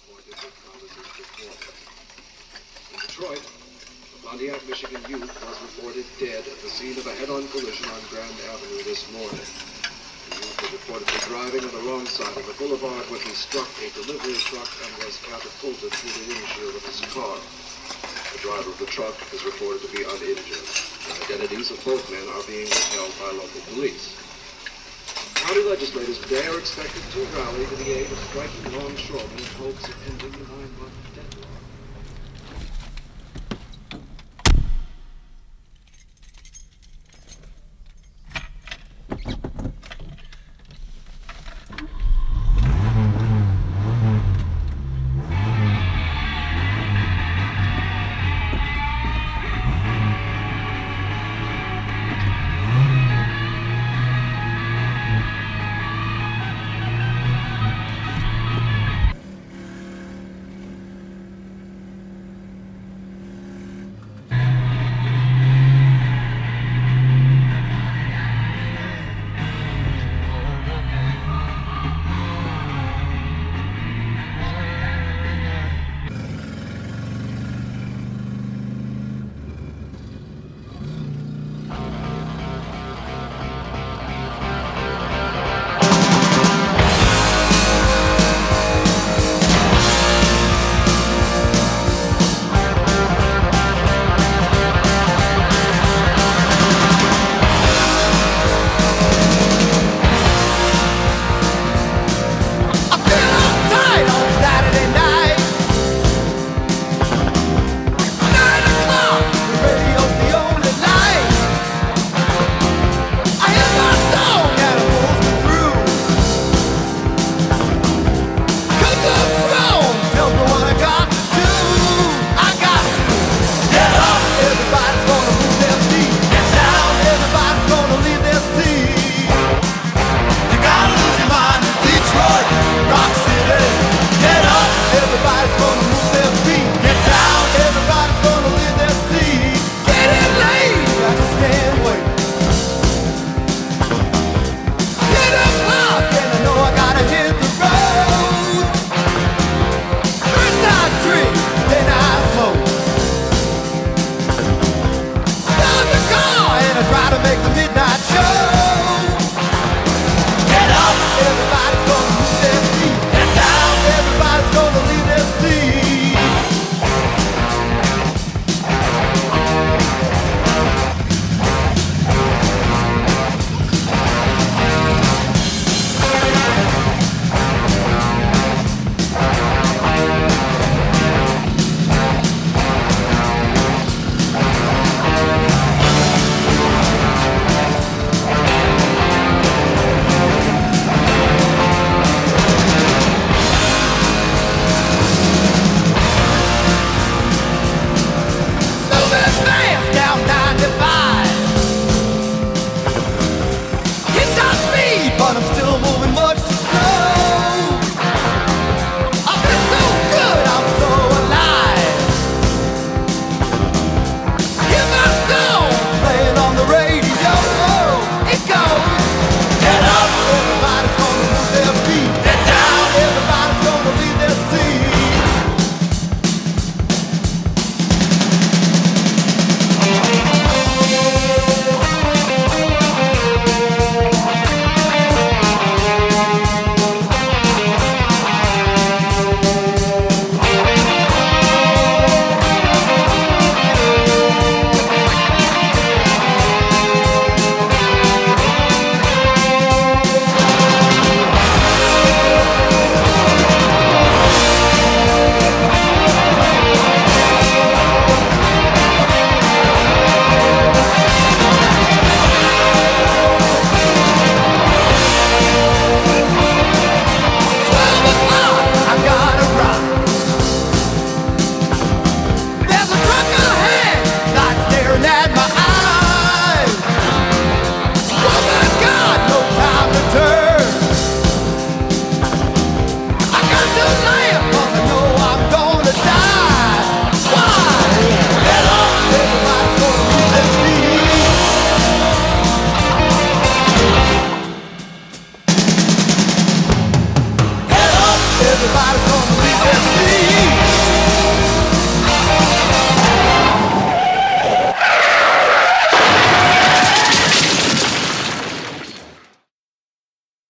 disappointed with Collins's performance. In Detroit, a Pontiac, Michigan youth was reported dead at the scene of a head-on collision on Grand Avenue this morning. The youth was reportedly driving on the wrong side of the boulevard when he struck a delivery truck and was catapulted through the windshield of his car. The driver of the truck is reported to be uninjured. The identities of both men are being withheld by local police. County legislators today are expected to rally to the aid of striking longshoremen in hopes of ending the 9-month deadlock.